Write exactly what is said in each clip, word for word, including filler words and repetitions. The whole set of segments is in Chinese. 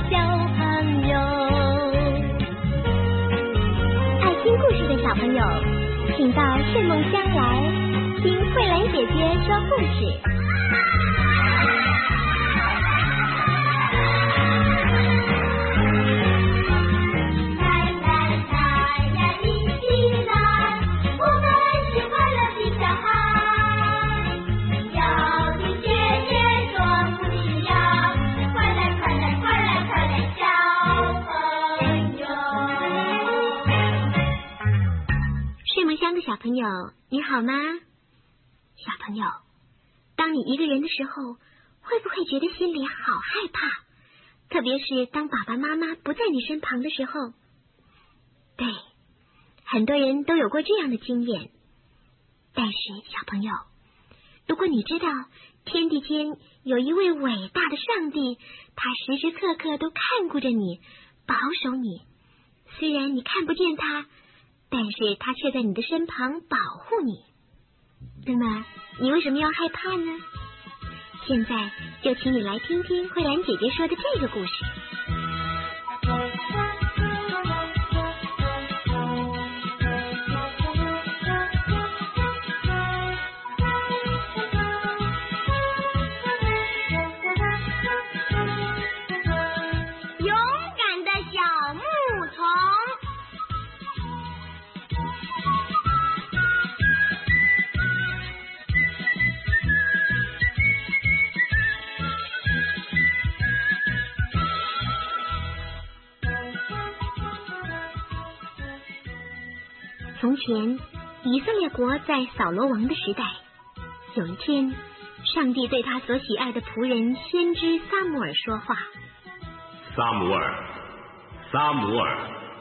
小朋友。爱听故事的小朋友，请到睡梦乡来听慧兰姐姐说故事。小朋友你好吗？小朋友，当你一个人的时候，会不会觉得心里好害怕？特别是当爸爸妈妈不在你身旁的时候。对，很多人都有过这样的经验。但是小朋友，如果你知道天地间有一位伟大的上帝，他时时刻刻都看顾着你，保守你，虽然你看不见他，但是他却在你的身旁保护你，那么你为什么要害怕呢？现在就请你来听听慧兰姐姐说的这个故事。 勇敢的小牧童。 从前，以色列国在扫罗王的时代，有一天，上帝对他所喜爱的仆人先知撒母耳说话：“ 撒母耳，撒母耳。”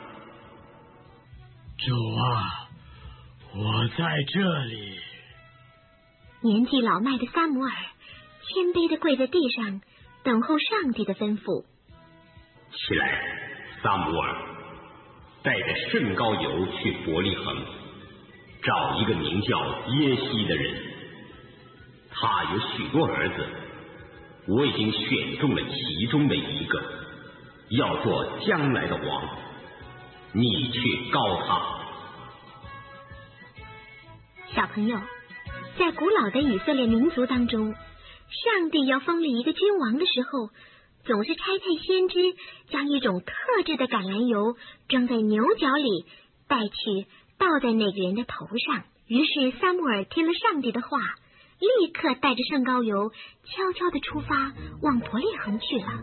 主啊，我在这里。 年纪老迈的撒母耳谦卑地跪在地上，等候上帝的吩咐。 起来，撒母耳。带着圣膏油去伯利恒，找一个名叫耶西的人，他有许多儿子，我已经选中了其中的一个，要做将来的王，你去膏他。 小朋友，在古老的以色列民族当中，上帝要封立一个君王的时候，总是差派先知将一种特制的橄榄油装在牛角里，带去倒在那个人的头上。于是撒母耳听了上帝的话，立刻带着圣膏油悄悄地出发，往伯利恒去了。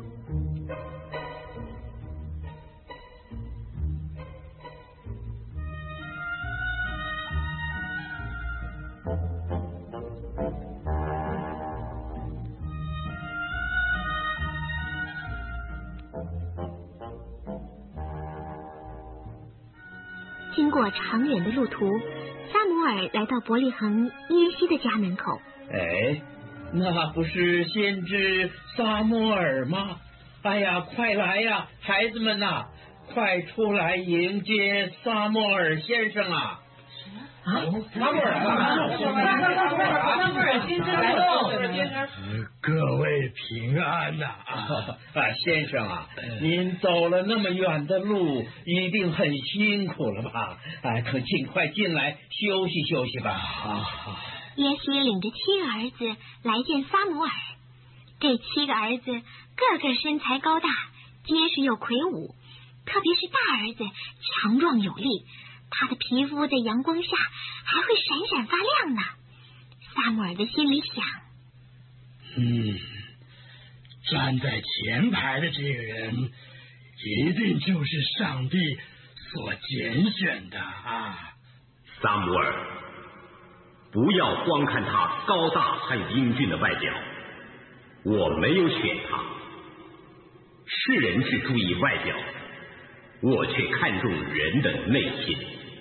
经过长远的路途，撒母耳来到伯利恒耶西的家门口。 哎，那不是先知撒母耳吗？哎呀，快来呀，孩子们呐，快出来迎接撒母耳先生啊！ 啊，撒母耳，撒母耳先生来喽！ 各位平安呐！ 啊，先生啊，您走了那么远的路，一定很辛苦了吧？哎，可尽快进来休息休息吧。啊， 耶西领着七个儿子来见撒母耳，这七个儿子个个身材高大，结实又魁梧，特别是大儿子强壮有力，他的皮肤在阳光下还会闪闪发亮呢。撒母耳的心里想， 嗯，站在前排的这个人一定就是上帝所拣选的啊。 撒母耳，不要光看他高大和英俊的外表，我没有选他。世人只注意外表，我却看重人的内心。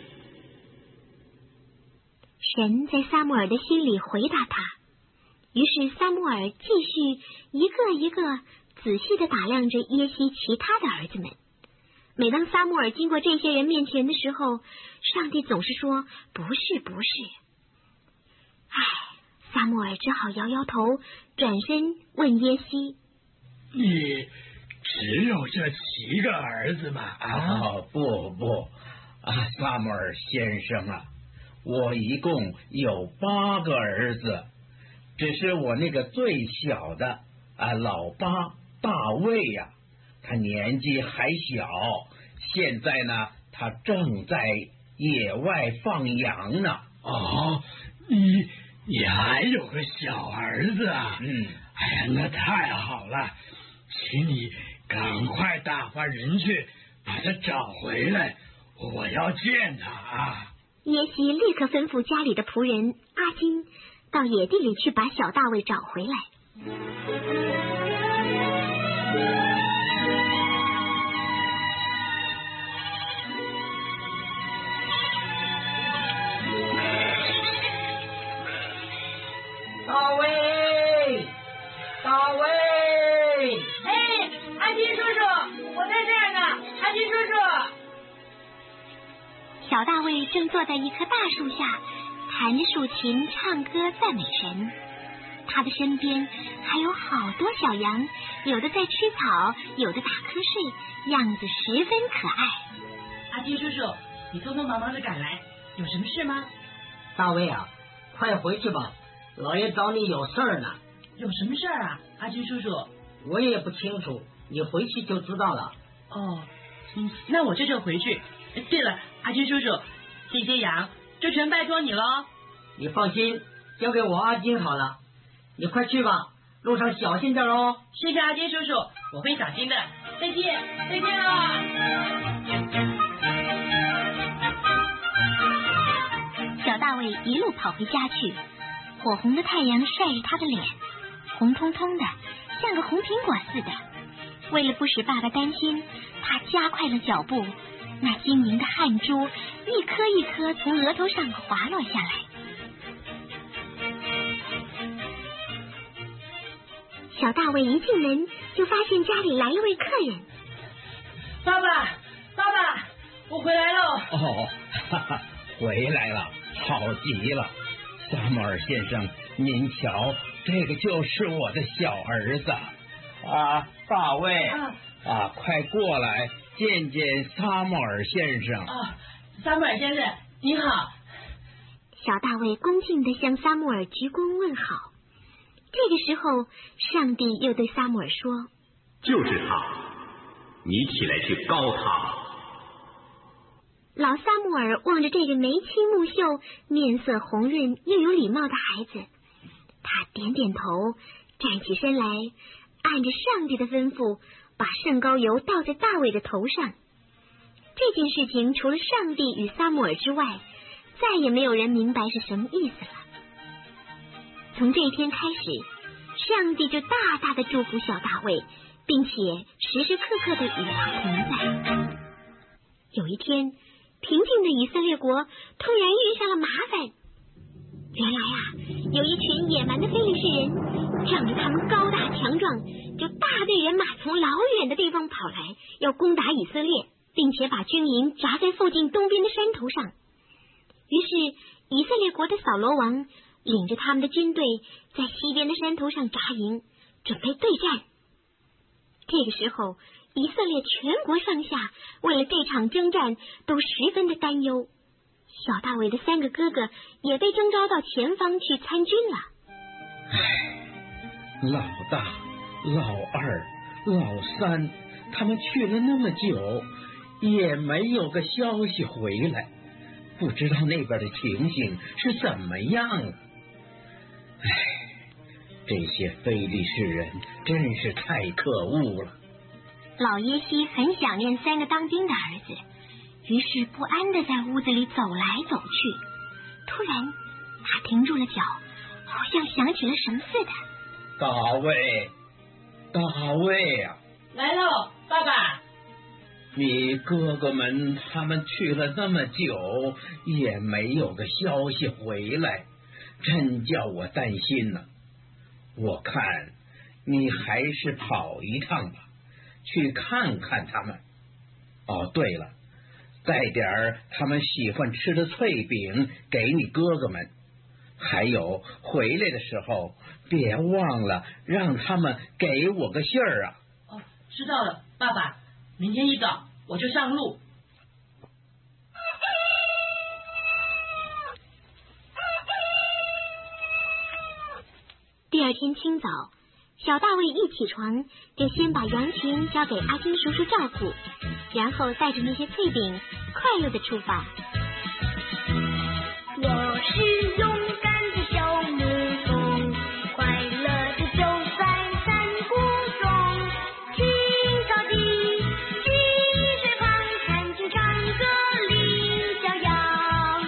神在撒母耳的心里回答他，于是撒母耳继续一个一个仔细地打量着耶西其他的儿子们。每当撒母耳经过这些人面前的时候，上帝总是说不是不是。唉，撒母耳只好摇摇头，转身问耶西， 你只有这七个儿子吗？啊， 哦，不不，啊，萨摩尔先生啊，我一共有八个儿子，只是我那个最小的啊，老八大卫呀、啊，他年纪还小，现在呢，他正在野外放羊呢。 哦，你你还有个小儿子啊？ 嗯， 哎呀，那太好了，请你赶快打发人去把他找回来，我要见他啊！ 耶西立刻吩咐家里的仆人阿金到野地里去把小大卫找回来。 大卫，大卫！ 哎，阿金叔叔，我在这儿呢，阿金叔叔。 小大卫正坐在一棵大树下，弹着竖琴，唱歌赞美神。他的身边还有好多小羊，有的在吃草，有的打瞌睡，样子十分可爱。 阿金叔叔，你匆匆忙忙的赶来，有什么事吗？ 大卫啊，快回去吧，老爷找你有事儿呢。 有什么事儿啊，阿金叔叔？ 我也不清楚，你回去就知道了。 哦，嗯，那我这就回去。对了，阿金叔叔，这些羊就全拜托你喽。 你放心，交给我阿金好了。你快去吧，路上小心点哦。 谢谢阿金叔叔，我会小心的。再见，再见啦。 小大卫一路跑回家去，火红的太阳晒着他的脸，红彤彤的，像个红苹果似的。为了不使爸爸担心，他加快了脚步，那晶莹的汗珠一颗一颗从额头上滑落下来。小大卫一进门就发现家里来了位客人。 爸爸，爸爸，我回来喽！ 哦，哈哈，回来了，好极了。萨摩尔先生，您瞧，这个就是我的小儿子啊，大卫啊，啊快过来见见萨摩尔先生。 啊，萨摩尔先生，你好。 小大卫恭敬地向撒母耳鞠躬问好。这个时候，上帝又对撒母耳说：“ 就是他，你起来去膏他。” 老撒母耳望着这个眉清目秀、面色红润又有礼貌的孩子，他点点头，站起身来，按着上帝的吩咐，把圣膏油倒在大卫的头上。这件事情除了上帝与撒母耳之外，再也没有人明白是什么意思了。从这一天开始，上帝就大大的祝福小大卫，并且时时刻刻的与他同在。有一天，平静的以色列国突然遇上了麻烦。原来啊，有一群野蛮的非利士人，仗着他们高大强壮，就大队人马从老远的地方跑来，要攻打以色列，并且把军营扎在附近东边的山头上。于是以色列国的扫罗王领着他们的军队在西边的山头上扎营，准备对战。这个时候，以色列全国上下为了这场征战都十分的担忧。小大卫的三个哥哥也被征召到前方去参军了。 唉，老大、老二、老三，他们去了那么久，也没有个消息回来，不知道那边的情形是怎么样了。唉，这些非利士人真是太可恶了。 老耶西很想念三个当兵的儿子，于是不安地在屋子里走来走去。突然，他停住了脚，好像想起了什么似的。 大卫，大卫啊！ 来喽，爸爸。 你哥哥们他们去了那么久，也没有个消息回来，真叫我担心呢。我看你还是跑一趟吧，去看看他们。哦，对了，带点儿他们喜欢吃的脆饼给你哥哥们，还有回来的时候别忘了让他们给我个信儿啊。 哦， 知道了，爸爸，明天一早我就上路。 第二天清早，小大卫一起床就先把羊群交给阿金叔叔照顾，然后带着那些脆饼快乐的出发。 我是勇敢的小牧童，快乐的走在山谷中，青草地，溪水旁，看见唱歌领小羊。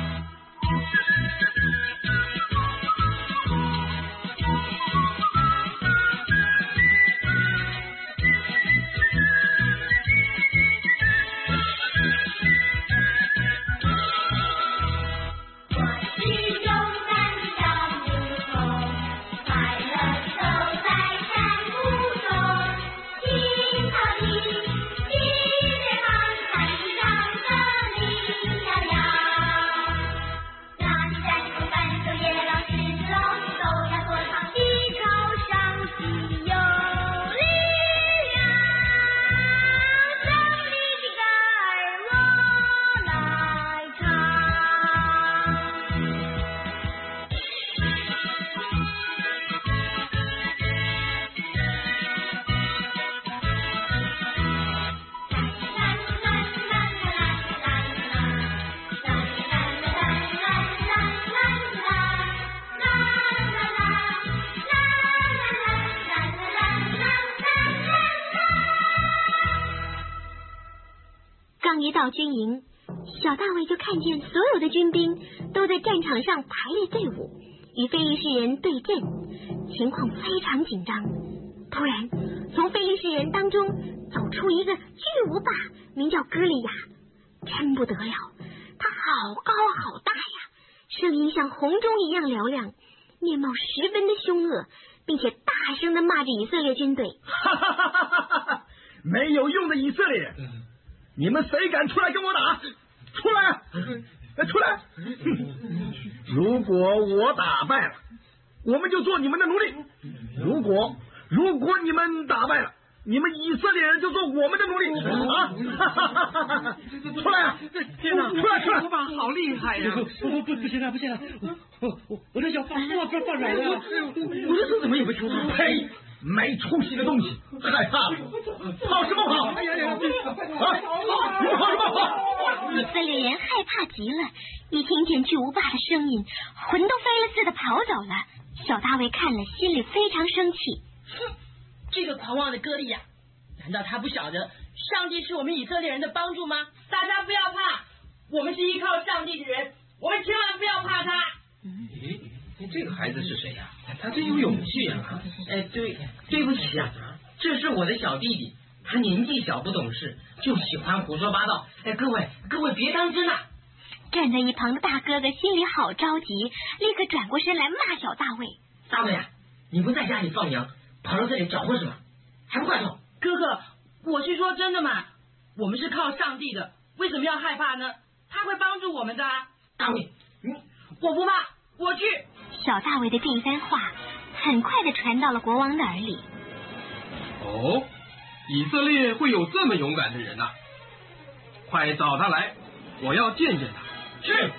刚一到军营，小大卫就看见所有的军兵都在战场上排列队伍，与非利士人对阵，情况非常紧张。突然，从非利士人当中走出一个巨无霸，名叫歌利亚，真不得了，他好高好大呀，声音像洪钟一样嘹亮，面貌十分的凶恶，并且大声的骂着以色列军队。 哈哈哈哈哈哈！没有用的以色列人，你们谁敢出来跟我打？出来！出来！如果我打败了，我们就做你们的奴隶；如果如果你们打败了，你们以色列人就做我们的奴隶啊！出来啊！ 天哪！ 出来出来！ 我爸好厉害呀！不不不不行了不行了！我我我的脚放放放放软了！我的手怎么也不听话？ 呸！没出息的东西，害怕了，跑什么跑？哎呀呀！啊，你们跑什么跑？ 以色列人害怕极了，一听见巨无霸的声音，魂都飞了似的跑走了。小大卫看了，心里非常生气。 哼，这个狂妄的歌利亚，难道他不晓得上帝是我们以色列人的帮助吗？大家不要怕，我们是依靠上帝的人，我们千万不要怕他。 咦，这个孩子是谁呀？他真有勇气啊！ 哎，对，对不起啊，这是我的小弟弟，他年纪小不懂事，就喜欢胡说八道。哎，各位各位别当真啊！ 站在一旁的大哥哥心里好着急，立刻转过身来骂小大卫： 大卫啊，你不在家里放羊，跑到这里搅和什么？还不快走！ 哥哥，我是说真的嘛，我们是靠上帝的，为什么要害怕呢？他会帮助我们的啊！ 大卫，你我不怕，我去。 小大卫的这一番话很快的传到了国王的耳里。 哦，以色列会有这么勇敢的人呐、啊！快找他来，我要见见他。 是。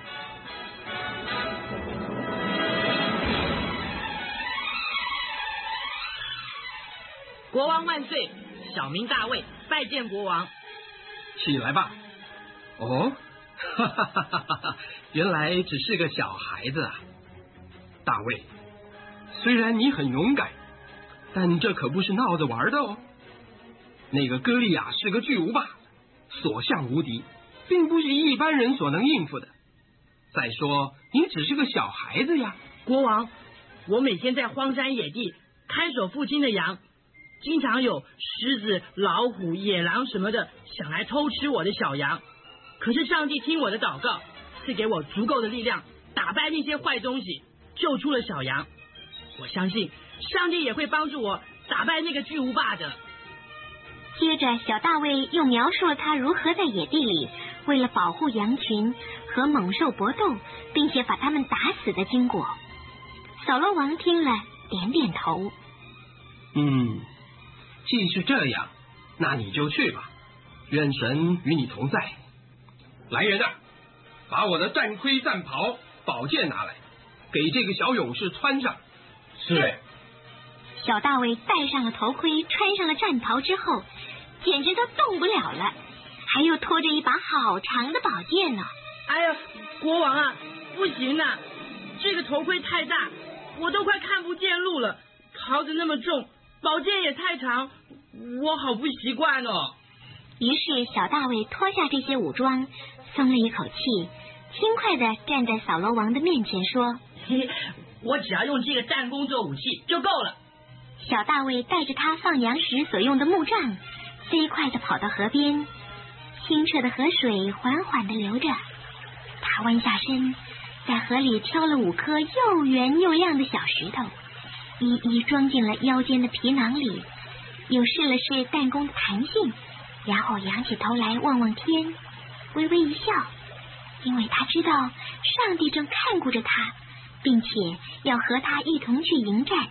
国王万岁！小名大卫，拜见国王。 起来吧。哦，哈哈哈哈哈！原来只是个小孩子啊。大卫，虽然你很勇敢，但这可不是闹着玩的哦。那个歌利亚是个巨无霸，所向无敌，并不是一般人所能应付的。再说，你只是个小孩子呀。 国王，我每天在荒山野地看守父亲的羊，经常有狮子、老虎、野狼什么的想来偷吃我的小羊。可是上帝听我的祷告，赐给我足够的力量，打败那些坏东西，救出了小羊。我相信上帝也会帮助我打败那个巨无霸的。 接着小大卫又描述了他如何在野地里为了保护羊群和猛兽搏斗，并且把他们打死的经过。扫罗王听了点点头。 嗯， 既是这样，那你就去吧，愿神与你同在。来人啊，把我的战盔、战袍、宝剑拿来，给这个小勇士穿上。 是。 小大卫戴上了头盔，穿上了战袍之后，简直都动不了了，还又拖着一把好长的宝剑呢。 哎呀，国王啊，不行啊，这个头盔太大，我都快看不见路了，袍子那么重，宝剑也太长，我好不习惯哦。 于是小大卫脱下这些武装，松了一口气，轻快地站在扫罗王的面前说： 嘿，我只要用这个弹弓做武器就够了。 小大卫带着他放羊时所用的木杖，飞快地跑到河边，清澈的河水缓缓地流着，他弯下身，在河里挑了五颗又圆又亮的小石头，一一装进了腰间的皮囊里，又试了试弹弓的弹性，然后仰起头来望望天，微微一笑，因为他知道上帝正看顾着他，并且要和他一同去迎战。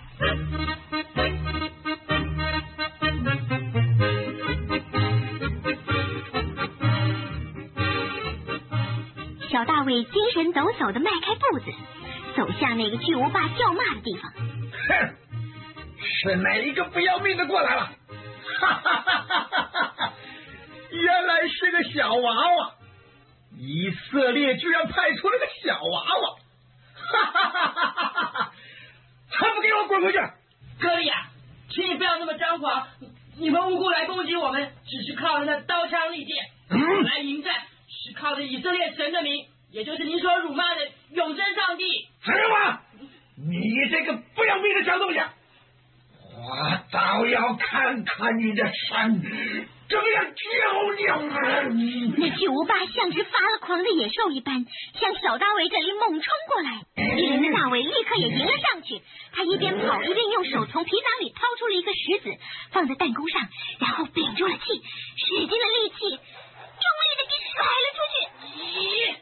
小大卫精神抖擞地迈开步子，走向那个巨无霸叫骂的地方。 哼，是哪一个不要命的过来了？哈哈哈哈哈哈！原来是个小娃娃，以色列居然派出了个小娃娃！哈哈哈哈哈哈！还不给我滚回去！ 歌利亚，请你不要那么张狂，你们无辜来攻击我们，只是靠着那刀枪利剑，嗯、来迎战，是靠着以色列神的名，也就是您所辱骂的永生上帝。 什么？你这个不要命的小东西！我倒要看看你的神怎么样救你！ 那巨无霸像只发了狂的野兽一般，向小大卫这里猛冲过来。一人的大卫立刻也迎了上去，他一边跑一边用手从皮囊里掏出了一颗石子，放在弹弓上，然后屏住了气，使尽了力气，用力的给甩了出去。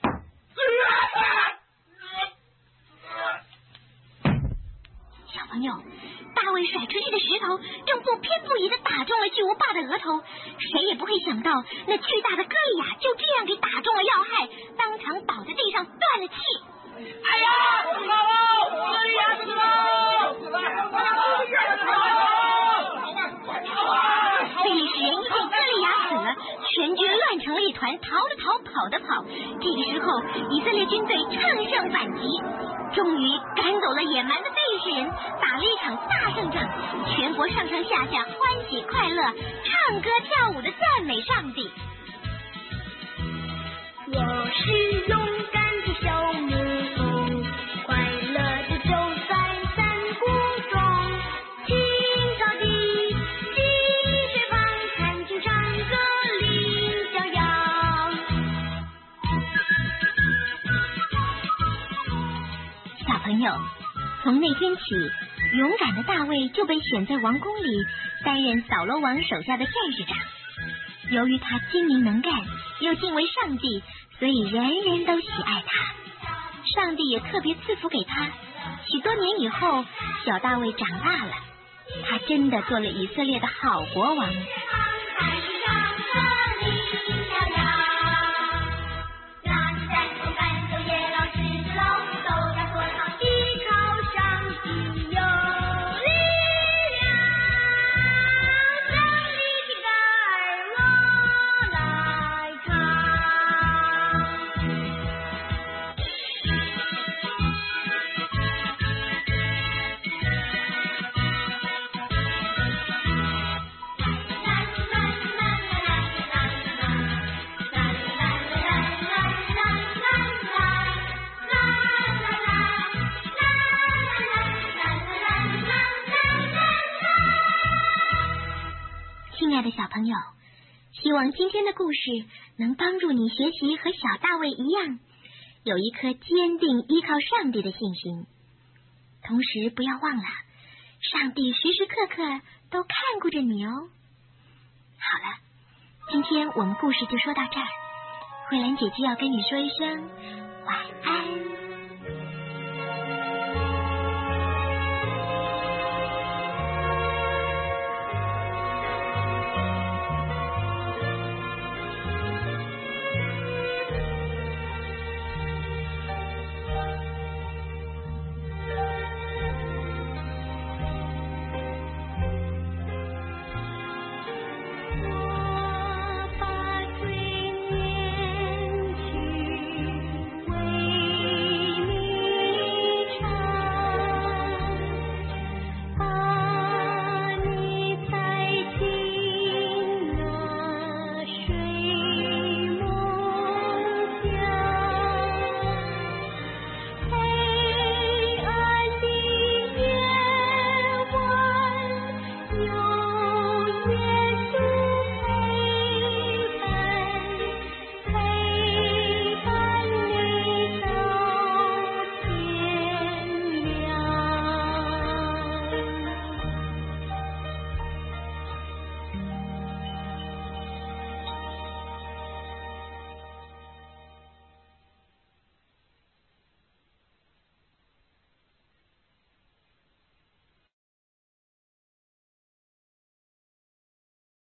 小朋友，大卫甩出去的石头正不偏不倚地打中了巨无霸的额头，谁也不会想到那巨大的歌利亚就这样给打中了要害，当场倒在地上断了气。 哎呀，死了！歌利亚死了！死了！ 非利士人一见歌利亚死了，全军乱成了一团，逃的逃，跑的跑。这个时候，以色列军队乘胜反击，终于赶走了野蛮的非利士人，打了一场大胜仗，全国上上下下欢喜快乐，唱歌跳舞的赞美上帝。 我是勇敢的小牧童，快乐的走在山谷中，青草地，溪水旁，看清唱歌领小羊。 小朋友，从那天起，勇敢的大卫就被选在王宫里担任扫罗王手下的战士长。由于他精明能干，又敬畏上帝，所以人人都喜爱他。上帝也特别赐福给他。许多年以后，小大卫长大了，他真的做了以色列的好国王。亲爱的小朋友，希望今天的故事能帮助你学习和小大卫一样，有一颗坚定依靠上帝的信心。同时不要忘了，上帝时时刻刻都看顾着你哦。好了，今天我们故事就说到这儿，慧兰姐姐要跟你说一声晚安。